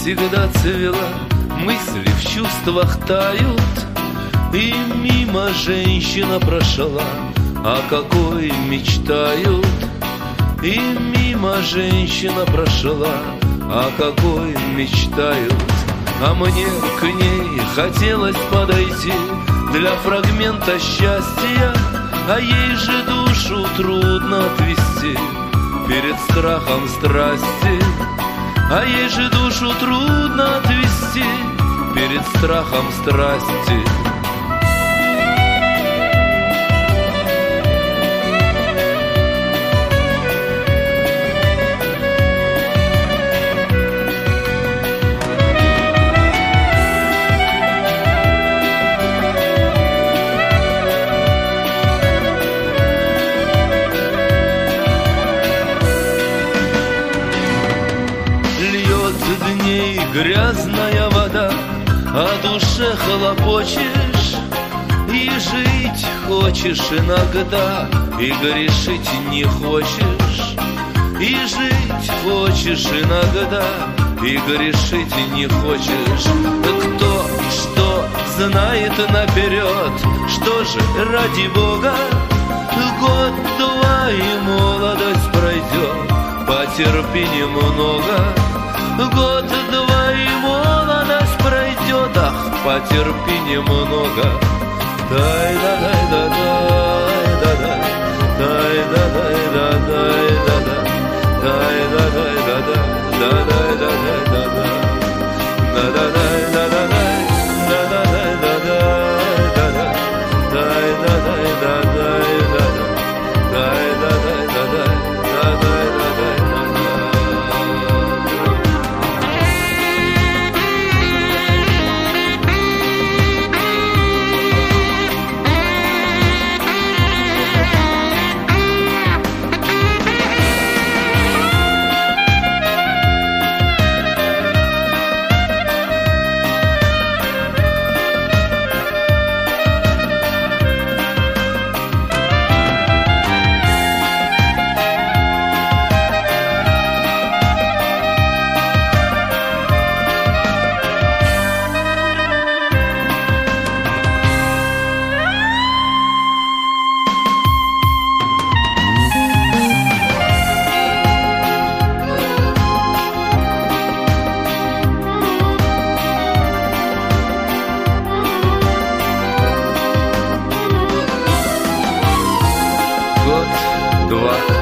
всегда цвела, мысли в чувствах тают. И мимо женщина прошла, о какой мечтают. И мимо женщина прошла, о какой мечтают. А мне к ней хотелось подойти для фрагмента счастья, а ей же душу трудно отвести перед страхом страсти. А ей же душу трудно отвести перед страхом страсти. Дней грязная вода, о душе хлопочешь. И жить хочешь иногда, и грешить не хочешь. И жить хочешь иногда, и грешить не хочешь. Кто что знает наперед, что же ради Бога? Год-два и молодость пройдет, потерпи немного. Год-два и молодость пройдет, ах, потерпи немного. Дай-да-дай-да-дай-да-да, дай-да-дай-да-дай-да-да, дай-да-дай-да-да, да-дай-да-дай-да-да, да-да-дай-да-дай, да-да-дай-да-дай-да-да, дай-да-дай-да-дай-да-да, дай-да-дай-да-дай, да-дай-да-дай. Год-два